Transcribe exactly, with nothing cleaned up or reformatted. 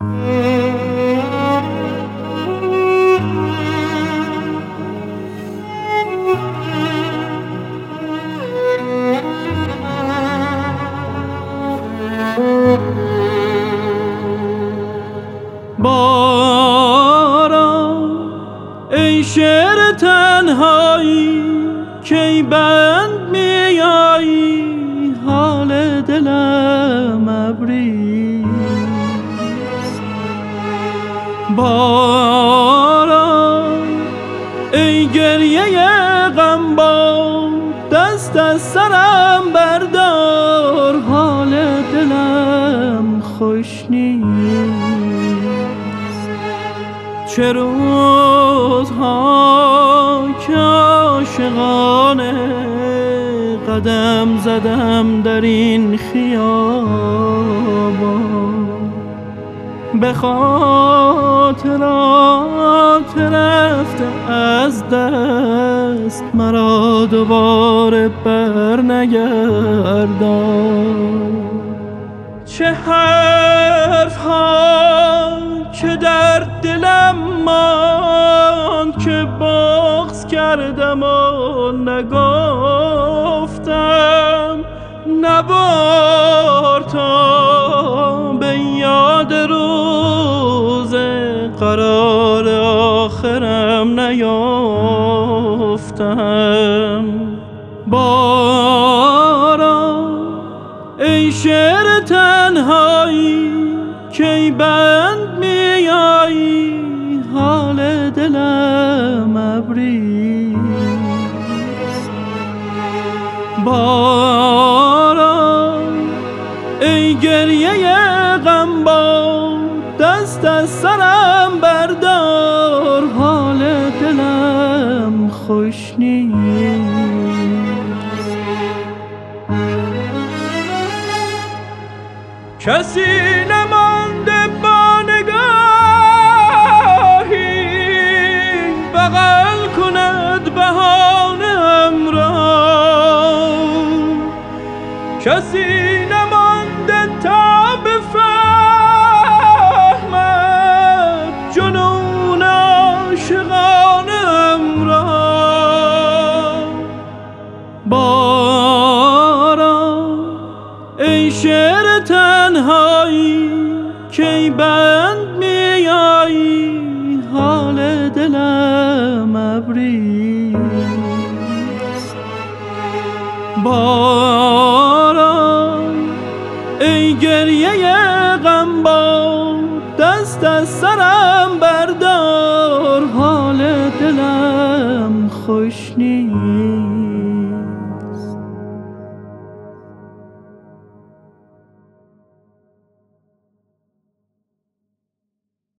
باران ای شعر تنهایی کی بند میایی، حال دلم ابریست. باران ای گریه غم با دست از سرم بردار، حال دلم خوش نیست. چه روزها که عاشقانه قدم زدم در این خیابان، به خاطرات رفته از دست مرا دوباره بر نگردان. چه حرف ها که در دلم ماند که بغض کردم و نگفتم، نبار تا به یاد روز قرار آخرم نیافتم. باران ای شعر تنهایی کی بند میایی، حال دلم ابریست. باران ای گریه غم با دست از سرم بردار، حال دلم خوش نیست. کسی نمانده با نگاهی بغل کند بهانه‌ام را، کسی نمانده تا بفهمد جنون عاشقانه‌ام را. باران ای شعر تنهایی کی بند میایی، حال دلم ابریست. باران ای گریه غم با دست از سرم بردار، حال دلم خوش نیست.